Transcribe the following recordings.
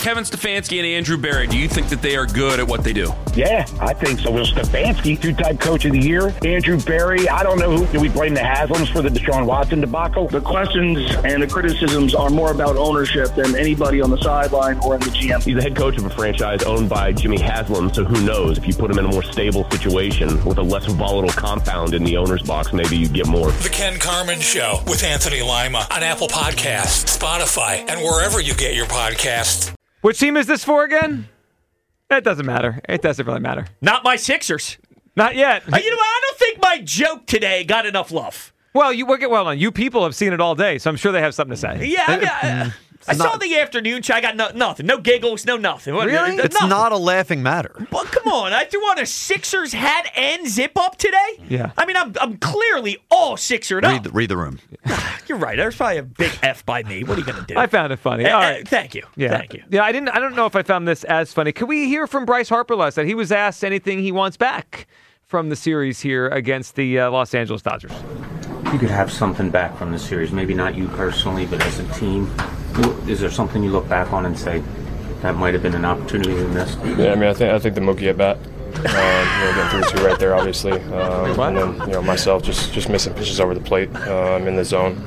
Kevin Stefanski and Andrew Berry, do you think that they are good at what they do? Yeah, I think so. Will Stefanski, two-time coach of the year. Andrew Berry, I don't know who. Do we blame the Haslams for the Deshaun Watson debacle? The questions and the criticisms are more about ownership than anybody on the sideline or in the GM. He's the head coach of a franchise owned by Jimmy Haslam, so who knows? If you put him in a more stable situation with a less volatile compound in the owner's box, maybe you get more. The Ken Carman Show with Anthony Lima on Apple Podcasts, Spotify, and wherever you get your podcasts. Which team is this for again? It doesn't matter. It doesn't really matter. Not my Sixers. Not yet. You know what? I don't think my joke today got enough love. Well, you people have seen it all day, so I'm sure they have something to say. Yeah, I saw the afternoon show. I got nothing. No giggles, no nothing. Really? It's not a laughing matter. Well, come on. I threw on a Sixers hat and zip up today. Yeah. I mean, I'm clearly all Sixered up. Read the room. You're right. There's probably a big F by me. What are you going to do? I found it funny. All right. Thank you. Yeah. Thank you. Yeah, I don't know if I found this as funny. Could we hear from Bryce Harper last night? He was asked anything he wants back from the series here against the Los Angeles Dodgers. You could have something back from the series, maybe not you personally, but as a team. Is there something you look back on and say that might have been an opportunity we missed? Yeah, I mean, I think the Mookie at bat, getting 3-2 right there, obviously, and then myself just missing pitches over the plate in the zone.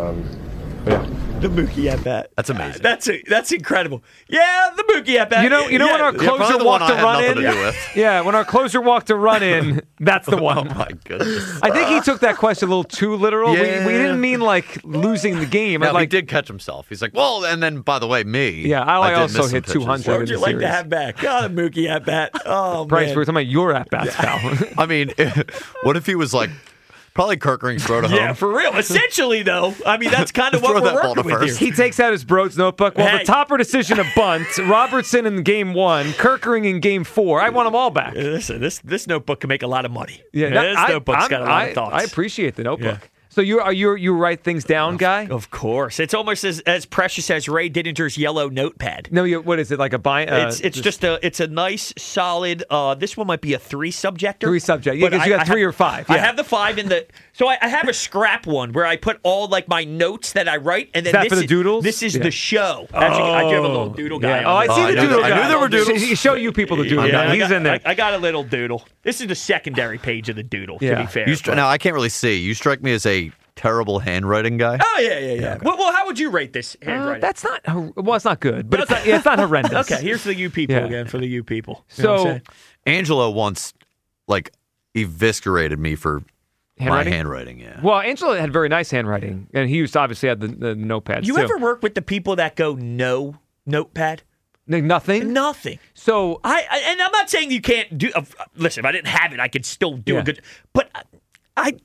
But yeah. The Mookie at bat. That's amazing. That's incredible. Yeah, the Mookie at bat. You know when our closer walked to run in. Yeah, when our closer walked to run in, that's the one. Oh my goodness! I think he took that question a little too literal. Yeah. We didn't mean like losing the game. No, he did catch himself. He's like, well, and then by the way, me. Yeah, I also hit 200. What would you like to have back? God, the Mookie at bat. Oh, Bryce, man. we're talking about your at bats, pal. I mean, what if he was like? Probably Kirkering throw to home. Yeah, for real. Essentially, though, I mean, that's kind of what we're working with here. He takes out his Broads notebook. Well, the topper decision of bunt, Robertson in game 1, Kirkering in game 4. I want them all back. Listen, this notebook can make a lot of money. Yeah, this notebook's got a lot of thoughts. I appreciate the notebook. Yeah. So you write things down, guy? Of course. It's almost as precious as Ray Didinger's yellow notepad. No, what is it, like a bind? It's a nice, solid, this one might be a 3-subjector. 3-subject. Yeah, because you got 3 or 5. Yeah. I have the 5 in the... So I have a scrap one where I put all like my notes that I write, and then is that for the doodles? This is the show. I do have a little doodle guy. Yeah. I see the doodle guy. I knew there were doodles. Show you people the doodle guy. He's in there. I got a little doodle. This is the secondary page of the doodle, to be fair. Now, I can't really see. You strike me as a terrible handwriting guy. Oh, yeah. Okay. Well, how would you rate this handwriting? That's not... Well, it's not good, but it's not horrendous. Okay, here's the you people again, for the you people. You so, Angelo once, eviscerated me for... My handwriting, yeah. Well, Angelo had very nice handwriting, and he used to obviously had the notepads. You ever work with the people that go no notepad? Nothing? Nothing. So and I'm not saying you can't do. Listen, if I didn't have it, I could still do a good. But I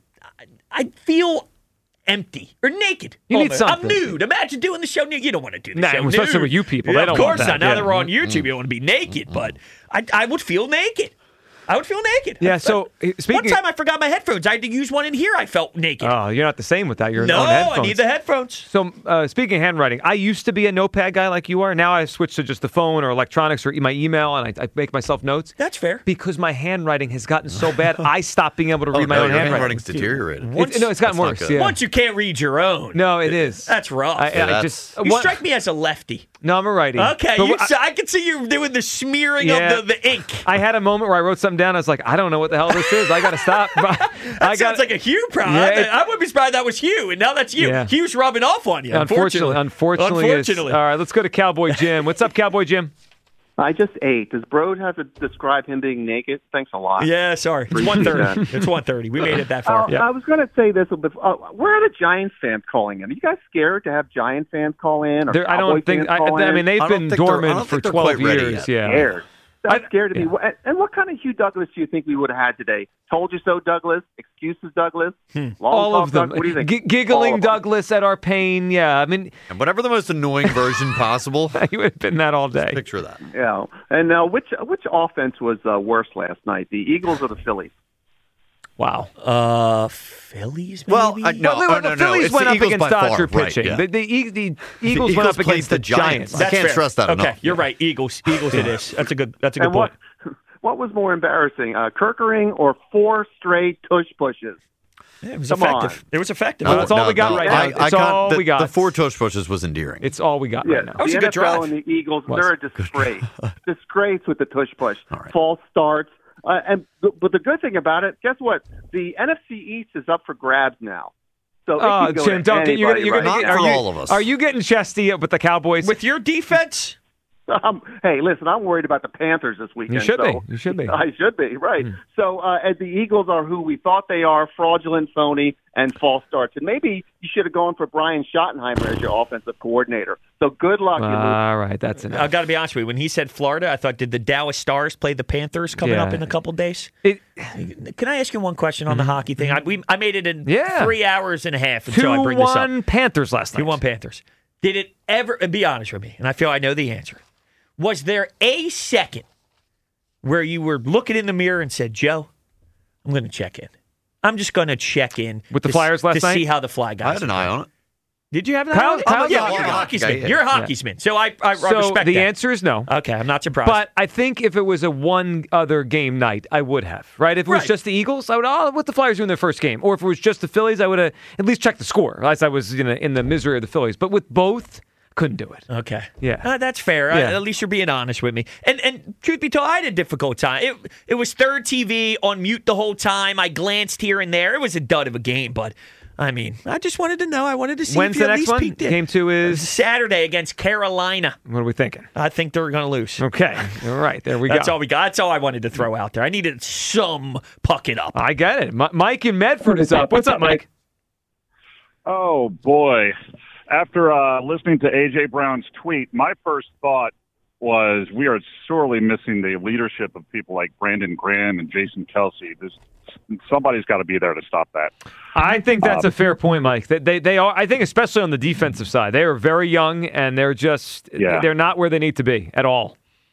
feel empty or naked. You need something. I'm nude. Imagine doing the show nude. You don't want to do the show nude. Especially with you people. Yeah, they don't of course want that. not. Now that we're on YouTube, you don't want to be naked, but I would feel naked. I would feel naked. Yeah, so one time I forgot my headphones. I had to use one in here. I felt naked. Oh, you're not the same with that. You're no, on headphones. I need the headphones. So speaking of handwriting, I used to be a notepad guy like you are. Now I've switched to just the phone or electronics or my email, and I make myself notes. That's fair. Because my handwriting has gotten so bad, I stopped being able to read my own handwriting. Handwriting's deteriorated. It's gotten worse. Yeah. Once you can't read your own. No, it is. That's rough. You strike me as a lefty. No, I'm a righty. Okay, I can see you doing the smearing of the ink. I had a moment where I wrote something down. I was like, I don't know what the hell this is. I got to stop. Sounds like a Hugh problem. Yeah, I wouldn't be surprised that was Hugh, and now that's you. Yeah. Hugh's rubbing off on you. Unfortunately. All right, let's go to Cowboy Jim. What's up, Cowboy Jim? I just ate. Does Broad have to describe him being naked? Thanks a lot. Yeah, sorry. It's 1:30. It's 1:30. We made it that far. I was going to say this, but where are the Giants fans calling in? Are you guys scared to have Giant fans call in? Or I don't think. I mean, they've been dormant for 12 years. Yeah. Scared. That's scared to me. And what kind of Hugh Douglas do you think we would have had today? Told you so, Douglas. Excuses, Douglas. All of them. What do you think? Giggling Douglas at our pain. Yeah, I mean, and whatever the most annoying version possible. You would have been that all day. Just picture that. Yeah. And which offense was worse last night? The Eagles or the Phillies? Wow. Phillies, maybe? Well, the Phillies went up against Dodger pitching. Right, yeah. The Eagles went up against the Giants. I can't stress that enough. Okay, you're right. Eagles it is. That's a good point. What was more embarrassing, Kirkering or 4 straight tush pushes? Yeah, it was Come effective. on. It was effective. No, that's all we got right now. It's all we got. The 4 tush pushes was endearing. It's all we got Yeah, right now. That was the a good NFL drive. and the Eagles, they're a disgrace. Disgrace with the tush push. right. False starts. But the good thing about it, guess what? The NFC East is up for grabs now. So it can go Jim, to don't get. You're anybody, gonna right? get. Not for all of us. Are you getting chesty with the Cowboys? With your defense? Hey, listen, I'm worried about the Panthers this weekend. You should so be. You should be. I should be, right. So and the Eagles are who we thought they are, fraudulent, phony, and false starts. And maybe you should have gone for Brian Schottenheimer as your offensive coordinator. So good luck. All right, that's enough. I've got to be honest with you. When he said Florida, I thought, did the Dallas Stars play the Panthers coming up in a couple days? Can I ask you one question on the hockey thing? I made it in 3 hours and a half until I bring this up. 2-1 Panthers last night. 2-1 Panthers. Did it ever, and be honest with me, and I feel I know the answer, was there a second where you were looking in the mirror and said, Joe, I'm going to check in. I'm just going to check in with the Flyers last night to see how the Fly guys I had an eye on it. Did you have that? Kyle's you're a hockey man. You're a hockey man. So I respect the that. answer is no. Okay, I'm not surprised. But I think if it was a one other game night, I would have. Right? If it was just the Eagles, I would. What the Flyers do in their first game, or if it was just the Phillies, I would have at least checked the score. As I was in the misery of the Phillies. But with both, couldn't do it. Okay. Yeah. That's fair. Yeah. At least you're being honest with me. And truth be told, I had a difficult time. It was third TV on mute the whole time. I glanced here and there. It was a dud of a game, but I mean, I just wanted to know. I wanted to see When's if you the at next least one? peeked in. Game 2 is Saturday against Carolina. What are we thinking? I think they're going to lose. Okay. All right. There we go. That's all we got. That's all I wanted to throw out there. I needed some puck it up. I get it. Mike in Medford is up. What's up, Mike? Oh, boy. After listening to A.J. Brown's tweet, my first thought was we are sorely missing the leadership of people like Brandon Graham and Jason Kelsey. Somebody's got to be there to stop that. I think that's a fair point, Mike. They are. I think especially on the defensive side, they are very young and they're just they're not where they need to be at all.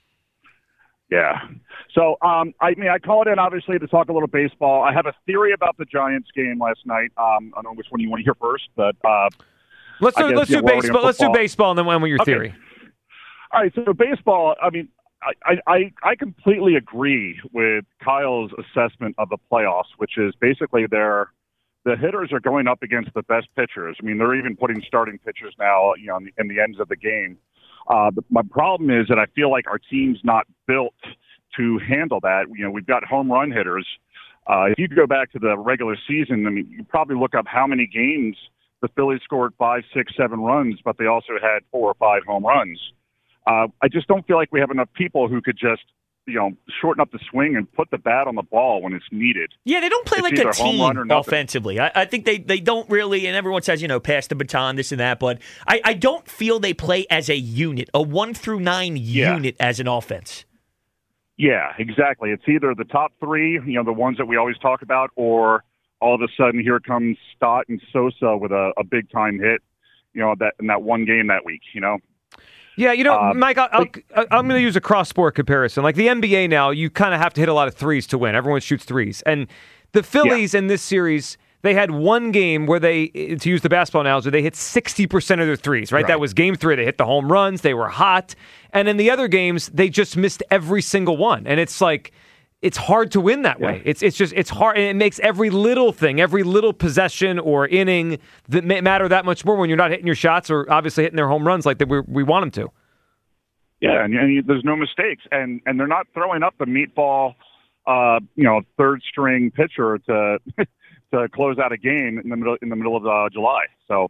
Yeah. So, I called in, obviously, to talk a little baseball. I have a theory about the Giants game last night. I don't know which one you want to hear first, but let's do baseball. Let's do baseball, and then when with your theory. All right. So baseball. I mean, I completely agree with Kyle's assessment of the playoffs, which is basically the hitters are going up against the best pitchers. I mean, they're even putting starting pitchers now, in the ends of the game. My problem is that I feel like our team's not built to handle that. We've got home run hitters. If you go back to the regular season, I mean, you probably look up how many games the Phillies scored 5, 6, 7 runs, but they also had 4 or 5 home runs. I just don't feel like we have enough people who could just, shorten up the swing and put the bat on the ball when it's needed. Yeah, they don't play like a team offensively. I think they don't really, and everyone says, pass the baton, this and that, but I don't feel they play as a unit, a 1 through 9 unit as an offense. Yeah, exactly. It's either the top 3, the ones that we always talk about, or all of a sudden here comes Stott and Sosa with a big-time hit, that in that one game that week, Yeah, Mike, I'm going to use a cross-sport comparison. Like the NBA now, you kind of have to hit a lot of threes to win. Everyone shoots threes. And the Phillies in this series, they had one game where they, to use the basketball analogy, they hit 60% of their threes, right? That was game 3. They hit the home runs. They were hot. And in the other games, they just missed every single one. And it's like, it's hard to win that way. It's hard, and it makes every little thing, every little possession or inning that matter that much more when you're not hitting your shots or obviously hitting their home runs like we want them to. Yeah, and there's no mistakes, and they're not throwing up the meatball, third string pitcher to to close out a game in the middle of July. So,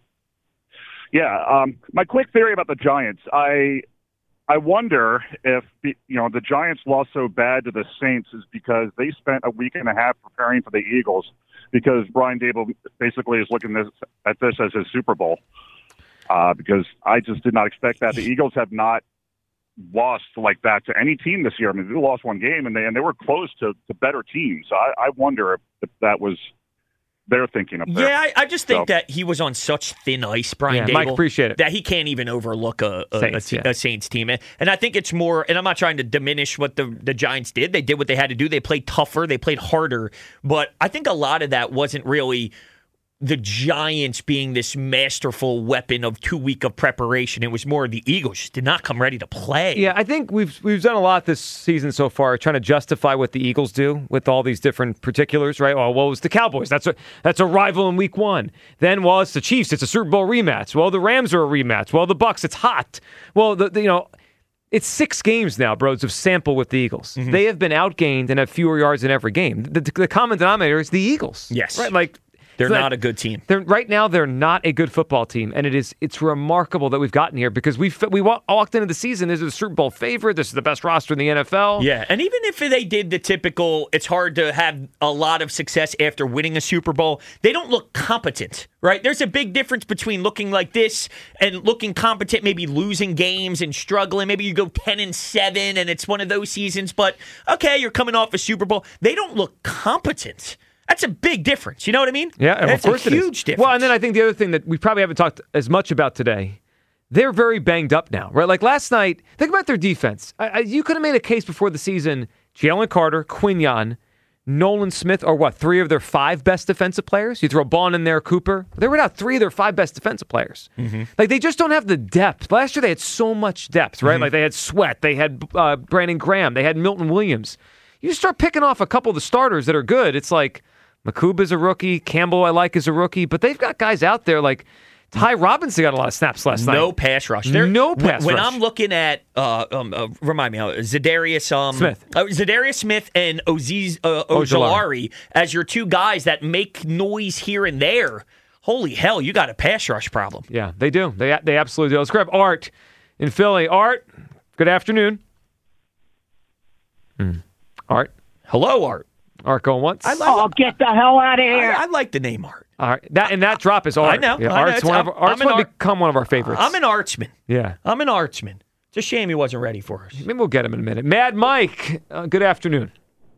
my quick theory about the Giants, I wonder if the Giants lost so bad to the Saints is because they spent a week and a half preparing for the Eagles because Brian Daboll basically is looking at this as his Super Bowl. Because I just did not expect that. The Eagles have not lost like that to any team this year. I mean, they lost one game and they were close to better teams. So I wonder if that was their thinking up there. Yeah, I just think that he was on such thin ice, Brian Daboll. Mike, appreciate it. That he can't even overlook a Saints team. And I think it's more, and I'm not trying to diminish what the Giants did. They did what they had to do. They played tougher. They played harder. But I think a lot of that wasn't really the Giants being this masterful weapon of 2 weeks of preparation. It was more the Eagles just did not come ready to play. Yeah, I think we've done a lot this season so far trying to justify what the Eagles do with all these different particulars, right? Well, it was the Cowboys. That's a rival in week 1. Then, well, it's the Chiefs. It's a Super Bowl rematch. Well, the Rams are a rematch. Well, the Bucs, it's hot. Well, it's 6 games now, bros, of sample with the Eagles. Mm-hmm. They have been outgained and have fewer yards in every game. The common denominator is the Eagles. Yes. Right? Like, they're not a good team. Right now, they're not a good football team, and it's remarkable that we've gotten here because we walked into the season as a Super Bowl favorite. This is the best roster in the NFL. Yeah, and even if they did the typical, it's hard to have a lot of success after winning a Super Bowl, they don't look competent, right? There's a big difference between looking like this and looking competent, maybe losing games and struggling. Maybe you go 10-7, and it's one of those seasons, but okay, you're coming off a Super Bowl. They don't look competent. That's a big difference. You know what I mean? Yeah, that's of course a huge difference. Well, and then I think the other thing that we probably haven't talked as much about today, they're very banged up now, right? Like last night, think about their defense. You could have made a case before the season, Jalen Carter, Quinyon, Nolan Smith are 3 of their 5 best defensive players? You throw Bond in there, Cooper. They were now 3 of their 5 best defensive players. Mm-hmm. Like they just don't have the depth. Last year they had so much depth, right? Mm-hmm. Like they had Sweat, they had Brandon Graham, they had Milton Williams. You start picking off a couple of the starters that are good, it's like Makuba's a rookie. Campbell, I like, is a rookie. But they've got guys out there like Ty Robinson got a lot of snaps last night. No pass rush. No pass rush. When I'm looking at, remind me, Zadarius Smith. Zadarius Smith and Ojulari as your 2 guys that make noise here and there, holy hell, you got a pass rush problem. Yeah, they do. They absolutely do. Let's grab Art in Philly. Art, good afternoon. Art. Hello, Art. Art going once. Get the hell out of here. I like the name Art. All right. That drop is Art. I know. Yeah, I know. Art's going to become one of our favorites. I'm an Artsman. Yeah. I'm an Artsman. It's a shame he wasn't ready for us. Maybe we'll get him in a minute. Mad Mike, good afternoon.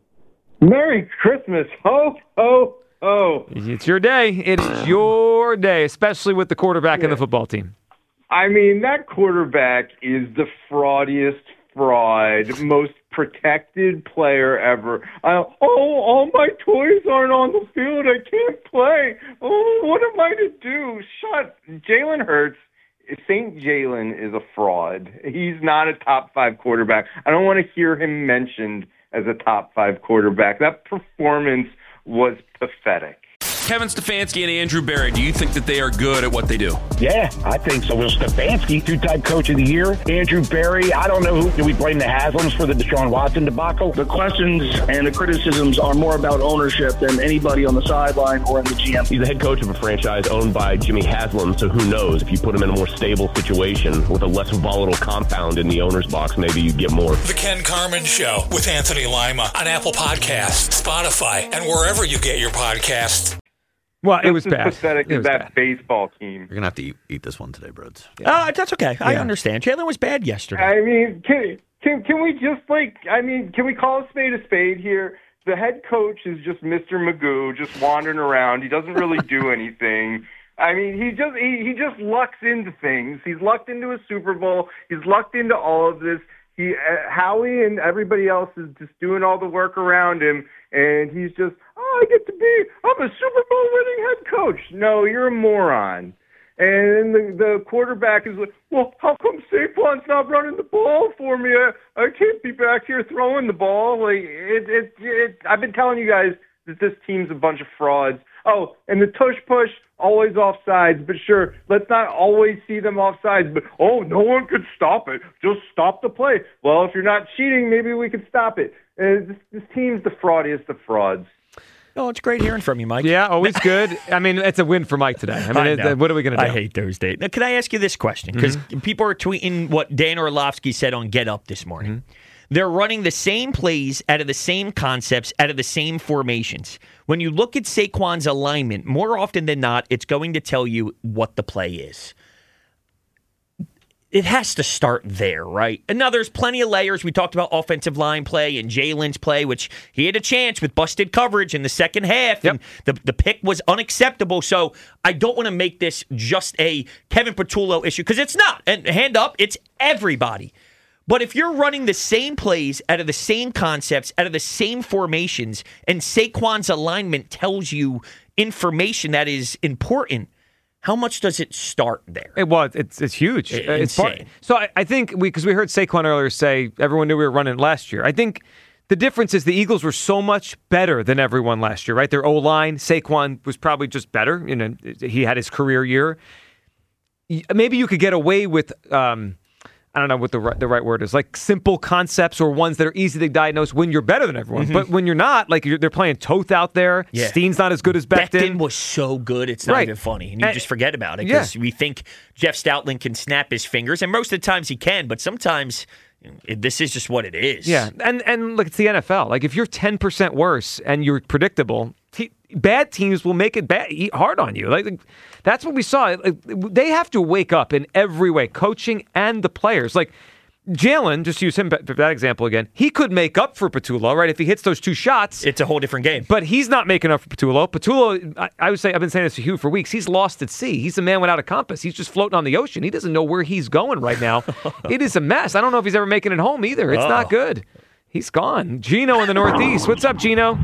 Merry Christmas. Ho, ho, ho. It's your day. It is your day, especially with the quarterback and the football team. I mean, that quarterback is the fraudiest fraud, most protected player ever. All my toys aren't on the field. I can't play. Oh, what am I to do? Jalen Hurts. St. Jalen is a fraud. He's not a top 5 quarterback. I don't want to hear him mentioned as a top 5 quarterback. That performance was pathetic. Kevin Stefanski and Andrew Berry, do you think that they are good at what they do? Yeah, I think so. Will Stefanski, 2-time coach of the year. Andrew Berry, I don't know who. Do we blame the Haslams for the Deshaun Watson debacle? The questions and the criticisms are more about ownership than anybody on the sideline or in the GM. He's the head coach of a franchise owned by Jimmy Haslam, so who knows? If you put him in a more stable situation with a less volatile compound in the owner's box, maybe you get more. The Ken Carman Show with Anthony Lima on Apple Podcasts, Spotify, and wherever you get your podcasts. Well, it was bad. Pathetic as that baseball team. You're going to have to eat this one today, Broads. That's okay. I understand. Jalen was bad yesterday. I mean, can we just, can we call a spade here? The head coach is just Mr. Magoo, just wandering around. He doesn't really do anything. I mean, he just lucks into things. He's lucked into a Super Bowl. He's lucked into all of this. Howie and everybody else is just doing all the work around him, and he's just, I'm a Super Bowl winning head coach. No, you're a moron. And the quarterback is like, well, how come Saquon's not running the ball for me? I can't be back here throwing the ball. I've been telling you guys that this team's a bunch of frauds. Oh, and the tush-push, always offsides. But sure, let's not always see them offsides. But, no one could stop it. Just stop the play. Well, if you're not cheating, maybe we could stop it. This team's the fraudiest of frauds. Oh, it's great hearing from you, Mike. Yeah, always good. I mean, it's a win for Mike today. I mean, what are we going to do? I hate those days. Now, can I ask you this question? Because people are tweeting what Dan Orlovsky said on Get Up this morning. Mm-hmm. They're running the same plays out of the same concepts, out of the same formations. When you look at Saquon's alignment, more often than not, it's going to tell you what the play is. It has to start there, right? And now there's plenty of layers. We talked about offensive line play and Jalen's play, which he had a chance with busted coverage in the second half. Yep. And the pick was unacceptable. So I don't want to make this just a Kevin Patullo issue, because it's not. And hand up, it's everybody. But if you're running the same plays out of the same concepts, out of the same formations, and Saquon's alignment tells you information that is important, how much does it start there? It's huge. It's insane. So I think because we heard Saquon earlier say everyone knew we were running last year. I think the difference is the Eagles were so much better than everyone last year, right? Their O-line, Saquon was probably just better. He had his career year. Maybe you could get away with, I don't know what the right word is, like simple concepts or ones that are easy to diagnose when you're better than everyone. Mm-hmm. But when you're not, like they're playing Toth out there. Yeah. Steen's not as good as Becton. Becton was so good, it's not even funny. And you just forget about it because we think Jeff Stoutland can snap his fingers, and most of the times he can, but sometimes this is just what it is. Yeah, and look, it's the NFL. Like if you're 10% worse and you're predictable, bad teams will make it hard on you. Like that's what we saw. They have to wake up in every way, coaching and the players. Like Jalen, just use him for that example again. He could make up for Patullo, right? If he hits those 2 shots, it's a whole different game. But he's not making up for Patullo. Patullo, I would say, I've been saying this to Hugh for weeks. He's lost at sea. He's a man without a compass. He's just floating on the ocean. He doesn't know where he's going right now. It is a mess. I don't know if he's ever making it home either. It's not good. He's gone. Gino in the Northeast. What's up, Gino?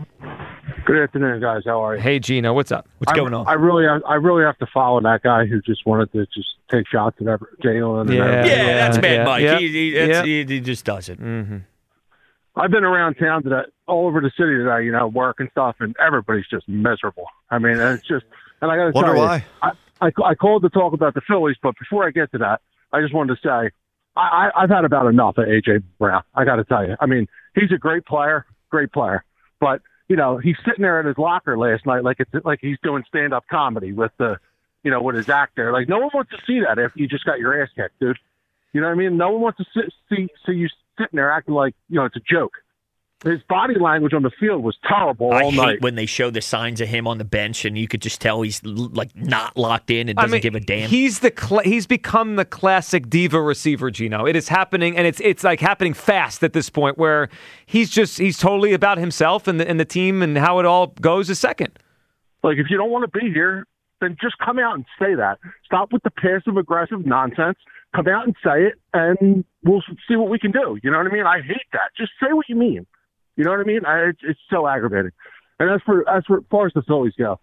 Good afternoon, guys. How are you? Hey, Gino. What's up? What's going on? I really have to follow that guy who just wanted to just take shots at Jalen. That's bad, Mike. He just does it. Mm-hmm. I've been around town today, all over the city today, work and stuff, and everybody's just miserable. I mean, it's just, and I got to tell you, why? I called to talk about the Phillies, but before I get to that, I just wanted to say I've had about enough of A.J. Brown. I got to tell you. I mean, he's a great player, but he's sitting there in his locker last night like he's doing stand-up comedy with with his act there. Like no one wants to see that after you just got your ass kicked, dude. You know what I mean? No one wants to see you sitting there acting like it's a joke. His body language on the field was terrible all night. I hate when they show the signs of him on the bench, and you could just tell he's like not locked in and doesn't give a damn. He's become the classic diva receiver, Gino. It is happening, and it's like happening fast at this point, where he's totally about himself and the team and how it all goes a second. Like if you don't want to be here, then just come out and say that. Stop with the passive aggressive nonsense. Come out and say it, and we'll see what we can do. You know what I mean? I hate that. Just say what you mean. You know what I mean? It's so aggravating. And as far as the Phillies go,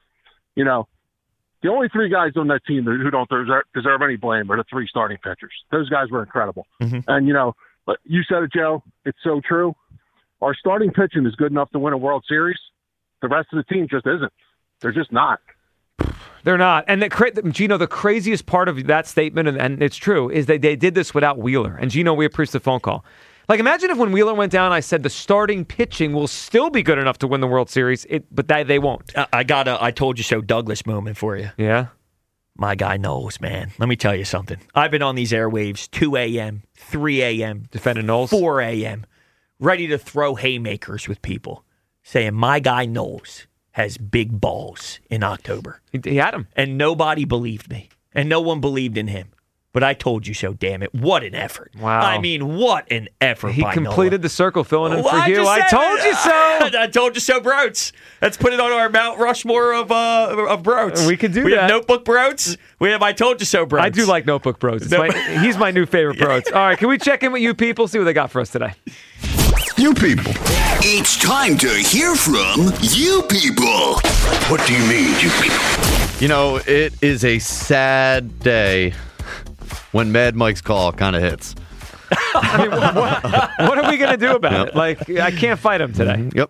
the only 3 guys on that team who don't deserve any blame are the 3 starting pitchers. Those guys were incredible. Mm-hmm. And, you said it, Joe. It's so true. Our starting pitching is good enough to win a World Series. The rest of the team just isn't. They're just not. They're not. And Gino, the craziest part of that statement, and it's true, is that they did this without Wheeler. And Gino, we appreciate the phone call. Like, imagine if when Wheeler went down, I said the starting pitching will still be good enough to win the World Series, but they won't. I got a I told you so Douglas moment for you. Yeah? My guy knows, man. Let me tell you something. I've been on these airwaves 2 a.m., 3 a.m., defending Knowles, 4 a.m., ready to throw haymakers with people, saying my guy Knowles has big balls in October. He had him. And nobody believed me. And no one believed in him. But I told you so, damn it. What an effort. Wow. I mean, what an effort He by completed Noah. the circle filling in for you. I told you so. I told you so, Broats. Let's put it on our Mount Rushmore of Broats. We can do We that. have Notebook Broats. We have I Told You So Broats. I do like Notebook Bros. He's my new favorite Broats. All right, can we check in with you people, see what they got for us today? You people. It's time to hear from you people. What do you mean, you people? It is a sad day when Mad Mike's call kind of hits. I mean, what are we going to do about it? Like, I can't fight him today. Yep.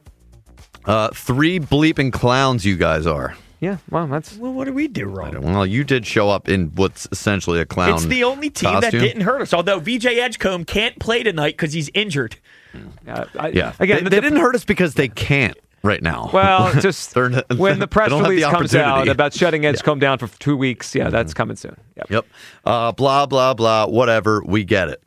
3 bleeping clowns you guys are. Yeah, well, that's... Well, what did we do wrong? Well, you did show up in what's essentially a clown It's the only team costume. that didn't hurt us, although VJ Edgecombe can't play tonight because he's injured. Yeah. Again, they didn't hurt us because they can't right now. Well, just when the press release comes out opportunity. about shutting Edgecombe down for 2 weeks, that's coming soon. Yep. Blah, blah, blah, whatever. We get it.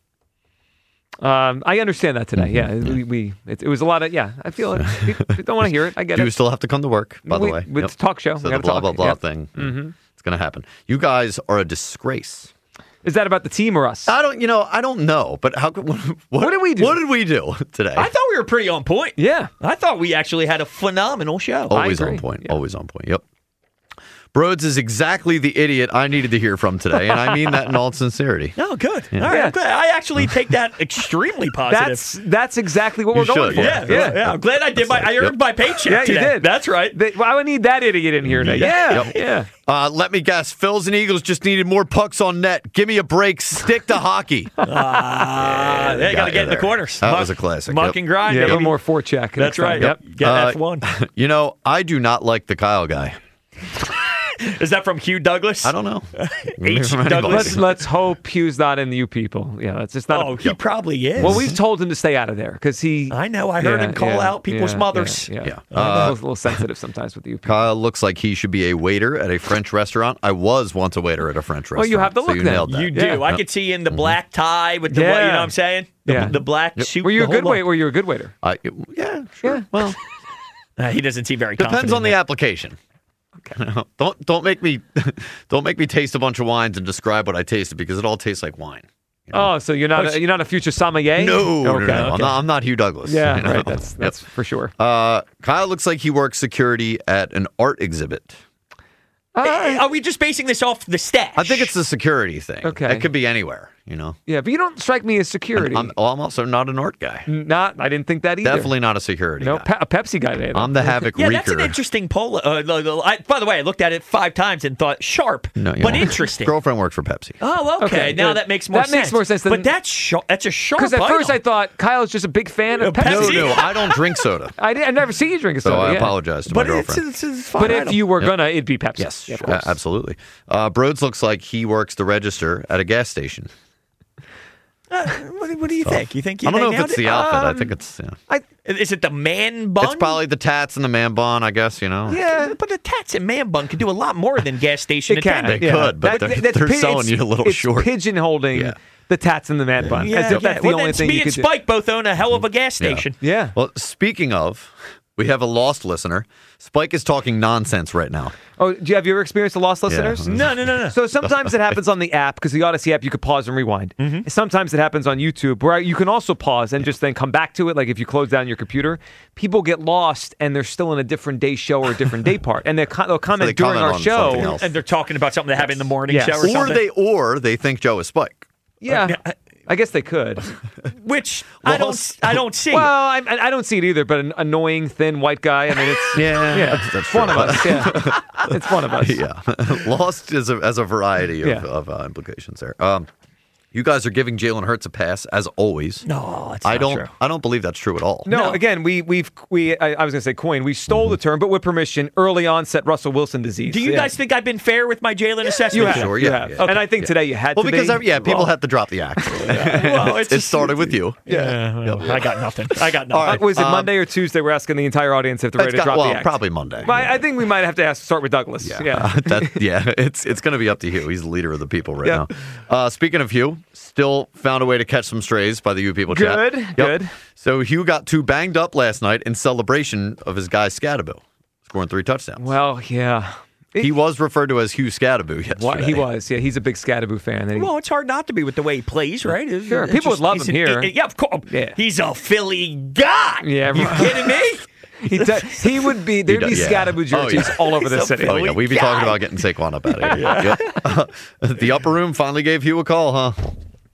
I understand that today. Yeah, it was a lot of, I feel it. We don't want to hear it. I get it. You still have to come to work, by the way. It's a talk show. So we the blah, talk. blah, blah thing. Mm-hmm. It's going to happen. You guys are a disgrace. Is that about the team or us? I don't know, but what did we do? What did we do today? I thought we were pretty on point. Yeah. I thought we actually had a phenomenal show. Always on point. Yeah. Always on point. Yep. Broads is exactly the idiot I needed to hear from today, and I mean that in all sincerity. Oh, good. Yeah. All right, I'm glad. I actually take that extremely positive. That's exactly what we're going for. Yeah. I'm glad I did. I earned my paycheck. Yeah, today. you did. That's right. I would need that idiot in here today. Yeah. Let me guess. Phils and Eagles just needed more pucks on net. Give me a break. Stick to hockey. They got to get in the corners. That was a classic. Muck and grind. Yeah, a baby. little more forecheck. That's right. Yep. Get F1. You know, I do not like the Kyle guy. Is that from Hugh Douglas? I don't know. H. Douglas. Let's hope Hugh's not in the U people. Yeah, it's just not. He probably is. Well, we've told him to stay out of there because he. I know. I heard him call out people's mothers. Yeah. A little sensitive sometimes with the U people. Kyle looks like he should be a waiter at a French restaurant. I was once a waiter at a French restaurant. Oh, you have the look you then. nailed that. You do. I could see you in the black tie with the, you know what I'm saying? The black suit. Were you a good waiter? Were you a good waiter? Yeah, sure. Well, he doesn't seem very depends confident on the application. Okay. Don't make me taste a bunch of wines and describe what I tasted because it all tastes like wine. You know? Oh, so you're not a future sommelier? No. I'm not Hugh Douglas. Yeah, right. That's for sure. Kyle looks like he works security at an art exhibit. Are we just basing this off the stash? I think it's the security thing. Okay. It could be anywhere, you know. Yeah, but you don't strike me as security. I'm also not an art guy. I didn't think that either. Definitely not a security guy. A Pepsi guy. Today, I'm the Havoc Yeah, Reeker. that's an interesting poll. By the way, I looked at it 5 times and thought sharp, but interesting. Girlfriend works for Pepsi. Oh, okay. Now that makes more sense. That makes more sense. But that's a sharp. Because at first I thought Kyle's just a big fan of Pepsi. No, I don't drink soda. I never see you drink a soda. So I apologize to my girlfriend. It's fine. But if you were gonna, it'd be Pepsi. Yes, of course. absolutely. Broads looks like he works the register at a gas station. What do you think? You think I don't know if it's the outfit. I think it's. Is it the man bun? It's probably the tats and the man bun, I guess. You know. Yeah, but the tats and man bun can do a lot more than gas station attendant. They could, but they're selling you a little short. It's pigeonholing the tats and the man bun. As if that's the only thing you could do. Me and Spike both own a hell of a gas station. Yeah. Well, speaking of, we have a lost listener. Spike is talking nonsense right now. Oh, have you ever experienced a lost listeners? No. So sometimes it happens on the app because the Odyssey app you could pause and rewind. Mm-hmm. Sometimes it happens on YouTube where you can also pause and just then come back to it. Like if you close down your computer, people get lost and they're still in a different day show or a different day part, and they'll comment during our show, and they're talking about something they have in the morning show or something. Or they think Joe is Spike. Yeah. I guess they could. Which I don't see. Well, I don't see it either, but an annoying, thin, white guy. I mean, it's that's one of us. Yeah. It's one of us. Yeah. Lost is a variety of implications there. You guys are giving Jalen Hurts a pass as always. No, it's not true. I don't believe that's true at all. No. Again, I was going to say coin. We stole the term, but with permission. Early onset Russell Wilson disease. Do you guys think I've been fair with my Jalen assessment? You have. Sure, you have. Okay. And I think today you had to. Well, because people had to drop the axe. Well, it started with you. Yeah. I got nothing. All right. Was it Monday or Tuesday? We're asking the entire audience if they're ready to drop the axe. Probably Monday. I think we might have to start with Douglas. Yeah. It's going to be up to Hugh. He's the leader of the people right now. Speaking of Hugh, still found a way to catch some strays by the You People chat. Good. So Hugh got too banged up last night in celebration of his guy Scadaboo scoring 3 touchdowns. Well, yeah. He was referred to as Hugh Scadaboo yesterday. He was. Yeah, he's a big Scadaboo fan. Well, it's hard not to be with the way he plays, right? Sure. People would love him here. Yeah, of course. Yeah. He's a Philly guy. Yeah. You kidding me? He would be. There'd be Scadaboo jerseys all over the city. Oh yeah, we'd be talking about getting Saquon up out of here. The upper room finally gave Hugh a call, huh?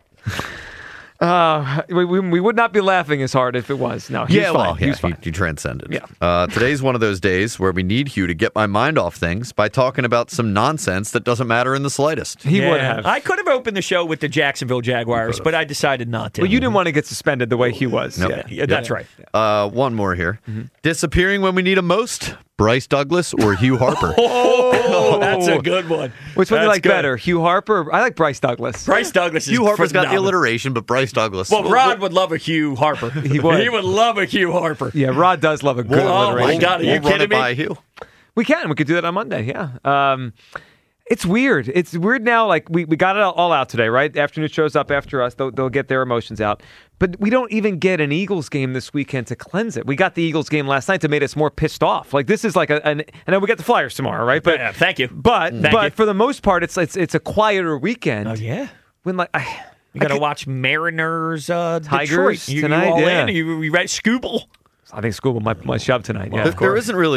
We would not be laughing as hard if it was. No, he was fine. He transcended. Yeah. Today's one of those days where we need Hugh to get my mind off things by talking about some nonsense that doesn't matter in the slightest. He would have. I could have opened the show with the Jacksonville Jaguars, but I decided not to. Well, you didn't want to get suspended the way he was. Nope. Yeah, that's right. One more here. Mm-hmm. Disappearing when we need him most. Bryce Douglas or Hugh Harper? That's a good one. Which one do you like better, Hugh Harper? I like Bryce Douglas. Bryce Douglas is Hugh Harper's phenomenal. got the alliteration, but Bryce Douglas. Well, Rod would love a Hugh Harper. He would. He would love a Hugh Harper. Yeah, Rod does love a good alliteration. Oh, my God. Are you kidding me? By Hugh. We can. We could do that on Monday, yeah. It's weird. It's weird now. Like, we got it all out today, right? Afternoon shows up after us. They'll get their emotions out. But we don't even get an Eagles game this weekend to cleanse it. We got the Eagles game last night that made us more pissed off. Like, this is like and then we get the Flyers tomorrow, right? But thank you. But for the most part, it's a quieter weekend. Oh, yeah. When, like, you got to watch Mariners, Tigers Detroit. tonight. You ready? Scooble? I think Scooble might shove tonight. Yeah, there isn't really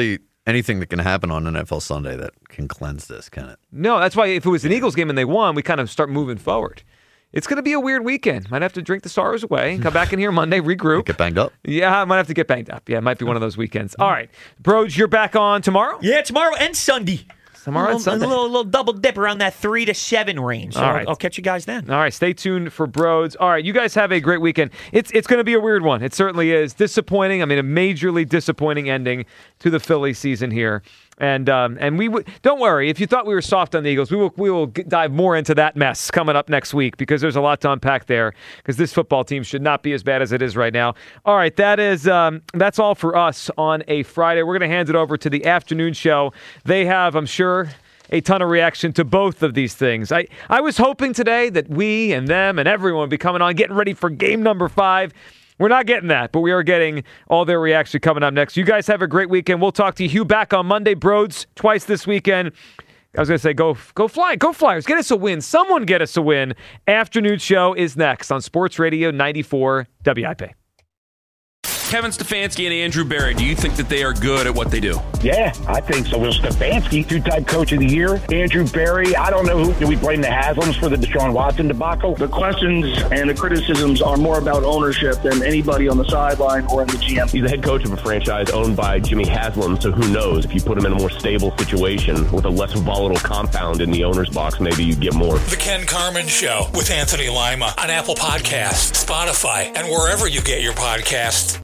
anything that can happen on NFL Sunday that can cleanse this, can it? No, that's why if it was an Eagles game and they won, we kind of start moving forward. It's going to be a weird weekend. Might have to drink the Stars away, come back in here Monday, regroup. Get banged up? Yeah, I might have to get banged up. Yeah, it might be one of those weekends. All right. Broads, you're back on tomorrow? Yeah, tomorrow and Sunday. Tomorrow and Sunday. A little double dip around that 3 to 7 range. So All right. I'll catch you guys then. All right, stay tuned for Broads. All right, you guys have a great weekend. It's going to be a weird one. It certainly is. Disappointing. I mean, a majorly disappointing ending to the Philly season here. And we don't worry if you thought we were soft on the Eagles. We will dive more into that mess coming up next week because there's a lot to unpack there. Because this football team should not be as bad as it is right now. All right, that's all for us on a Friday. We're going to hand it over to the afternoon show. They have, I'm sure, a ton of reaction to both of these things. I was hoping today that we and them and everyone would be coming on, getting ready for game number 5. We're not getting that, but we are getting all their reaction coming up next. You guys have a great weekend. We'll talk to you back on Monday. Broads twice this weekend. I was going to say, go fly, go Flyers. Get us a win. Someone get us a win. Afternoon show is next on Sports Radio 94 WIP. Kevin Stefanski and Andrew Berry, do you think that they are good at what they do? Yeah, I think so. Will Stefanski, 2-time coach of the year. Andrew Berry, I don't know who. Do we blame the Haslams for the Deshaun Watson debacle? The questions and the criticisms are more about ownership than anybody on the sideline or in the GM. He's the head coach of a franchise owned by Jimmy Haslam, so who knows? If you put him in a more stable situation with a less volatile compound in the owner's box, maybe you get more. The Ken Carman Show with Anthony Lima on Apple Podcasts, Spotify, and wherever you get your podcasts.